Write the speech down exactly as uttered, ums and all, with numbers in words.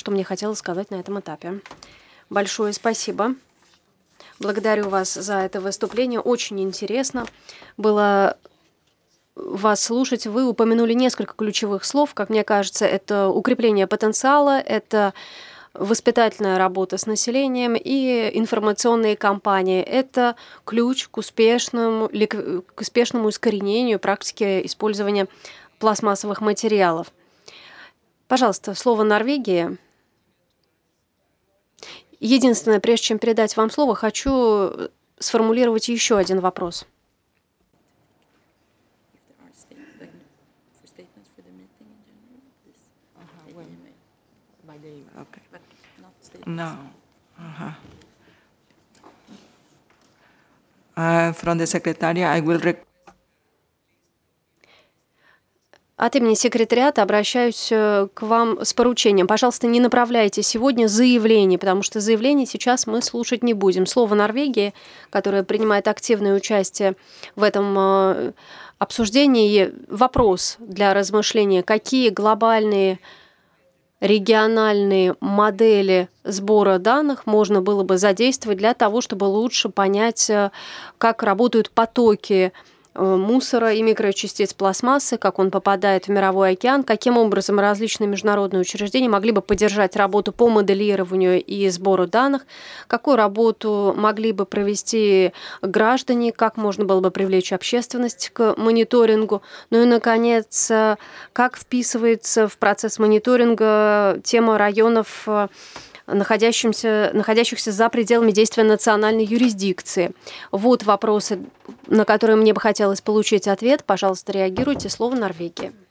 что мне хотелось сказать на этом этапе. Большое спасибо. Благодарю вас за это выступление. Очень интересно было вас слушать. Вы упомянули несколько ключевых слов. Как мне кажется, это укрепление потенциала, это воспитательная работа с населением и информационные кампании. Это ключ к успешному, к успешному искоренению практики использования пластмассовых материалов. Пожалуйста, слово Норвегии. Единственное, прежде чем передать вам слово, хочу сформулировать еще один вопрос. No. Uh-huh. Uh, from the secretary, I will rec- От имени секретариата обращаюсь к вам с поручением. Пожалуйста, не направляйте сегодня заявление, потому что заявление сейчас мы слушать не будем. Слово Норвегии, которая принимает активное участие в этом обсуждении. Вопрос для размышления. Какие глобальные региональные модели сбора данных можно было бы задействовать для того, чтобы лучше понять, как работают потоки мусора и микрочастиц пластмассы, как он попадает в мировой океан, каким образом различные международные учреждения могли бы поддержать работу по моделированию и сбору данных, какую работу могли бы провести граждане, как можно было бы привлечь общественность к мониторингу, ну и, наконец, как вписывается в процесс мониторинга тема районов, находящихся, находящихся за пределами действия национальной юрисдикции. Вот вопросы, на которые мне бы хотелось получить ответ. Пожалуйста, реагируйте. Слово Норвегии.